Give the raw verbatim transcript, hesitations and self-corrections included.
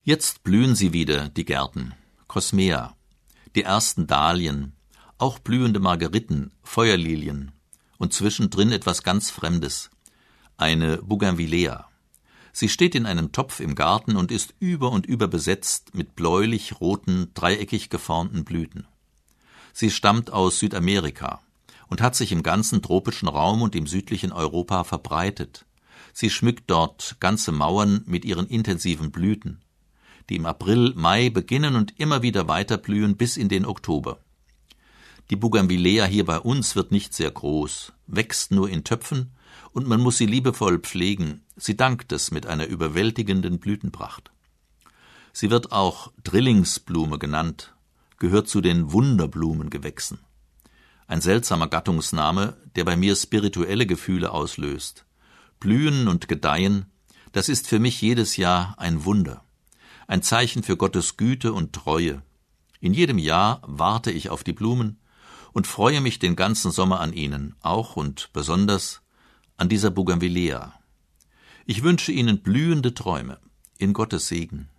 Jetzt blühen sie wieder, die Gärten. Cosmea, die ersten Dahlien, auch blühende Margeriten, Feuerlilien und zwischendrin etwas ganz Fremdes, eine Bougainvillea. Sie steht in einem Topf im Garten und ist über und über besetzt mit bläulich-roten, dreieckig geformten Blüten. Sie stammt aus Südamerika und hat sich im ganzen tropischen Raum und im südlichen Europa verbreitet. Sie schmückt dort ganze Mauern mit ihren intensiven Blüten, die im April, Mai beginnen und immer wieder weiterblühen bis in den Oktober. Die Bougainvillea hier bei uns wird nicht sehr groß, wächst nur in Töpfen und man muss sie liebevoll pflegen. Sie dankt es mit einer überwältigenden Blütenpracht. Sie wird auch Drillingsblume genannt, gehört zu den Wunderblumengewächsen. Ein seltsamer Gattungsname, der bei mir spirituelle Gefühle auslöst. Blühen und gedeihen, das ist für mich jedes Jahr ein Wunder. Ein Zeichen für Gottes Güte und Treue. In jedem Jahr warte ich auf die Blumen und freue mich den ganzen Sommer an ihnen, auch und besonders an dieser Bougainvillea. Ich wünsche Ihnen blühende Träume, in Gottes Segen.